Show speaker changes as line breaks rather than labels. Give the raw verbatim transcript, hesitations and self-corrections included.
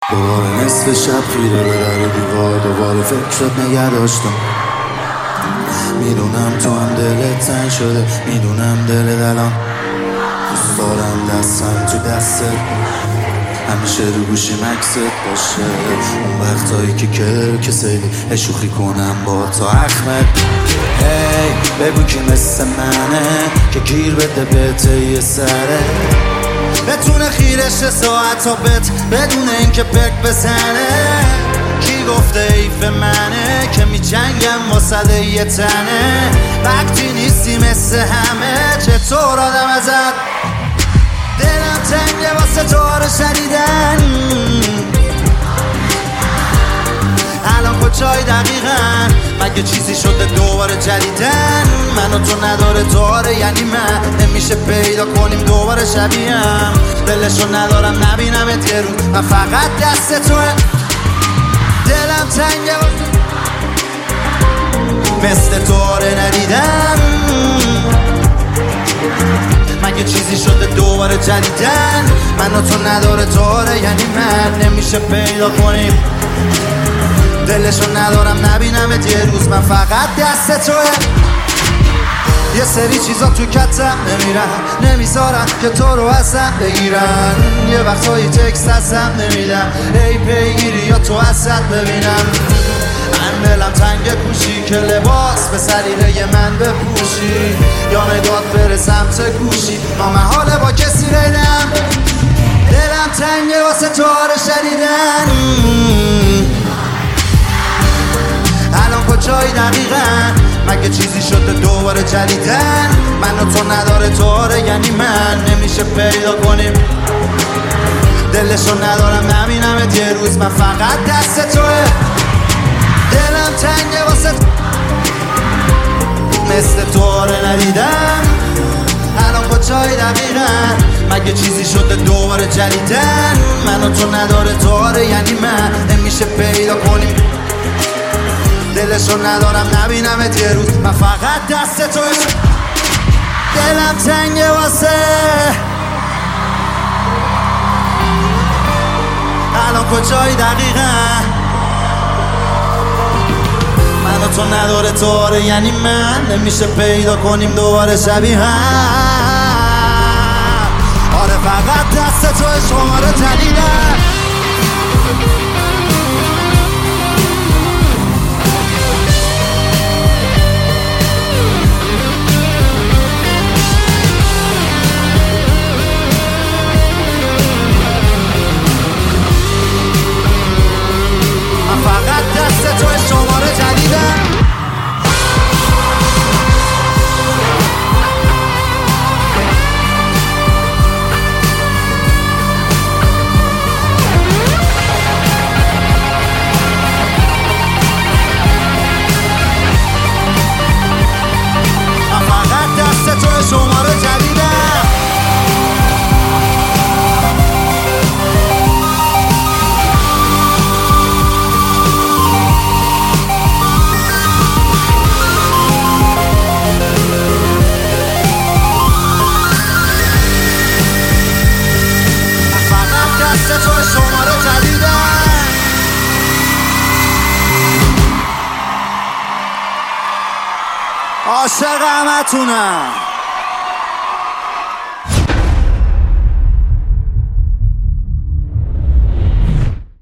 دوباره نصف شب خیره به در دیوار، دوباره فکرت نگه داشتم. میدونم تو هم دلت تنگ شده، میدونم دلت الان دوست دارم دستم تو دستت، همیشه رو گوشی مکست باشه. اون وقتایی که کر کسیلی اشوخی کنم با تا احمد. هی بگو کی مثل منه که گیر بده بهته یه سره، بتونه خیرش ساعت تا بت بدون اینکه پک بزنه. کی گفته ایف منه که می جنگم واسه یه تنه، وقتی نیستی مثل همه چطور آدم ازت. دلم تنگه واسه تو رو شنیدن، الان کجای دقیقا؟ مگه چیزی شده دوباره جدیدن؟ من و تو نداره داره، یعنی من نمیشه پیدا کنیم دوباره شبیهم. دلشو ندارم نبینمت یه روز، من فقط دست توه. دلم تنگه مثل تو آره ندیدم، مگه چیزی شده دوباره جدیدن؟ من و تو نداره داره، یعنی من نمیشه پیدا کنیم. دلشو ندارم نبینمت یه روز، من فقط دست توه. یه سری چیزا تو کتم نمیرن، نمیذارن که تو رو ازم بگیرن. یه وقتایی تکست ازم نمیدم، ای پیگیری یا تو ازت ببینم. من دلم تنگ کوشی که لباس به سریره من بپوشی، یا نگات بره سمت گوشی نامحاله با کسی ریدم. دلم تنگه واسه تو رو شنیدن، الان کجایی دقیقا؟ مگه چیزی شده دوباره جدیدن؟ من و تو نداره داره، یعنی من نمیشه پیدا کنیم. دلشو ندارم نبینمت یه روز، من فقط دست توه. دلم تنگه واسه مثل تو آره ندیدم، الان کجایی دقیقا؟ مگه چیزی شده دوباره جدیدن؟ من و تو نداره داره، یعنی من نمیشه پیدا کنیم. دلشو ندارم نبینمت یه روز، من فقط دست توی. دلم تنگه واسه الان کجایی دقیقا؟ من و تو نداره داره، یعنی من نمیشه پیدا کنیم دوباره شبیه هم. آره فقط دست توی، شماره جدیدن. عاشق همتونم.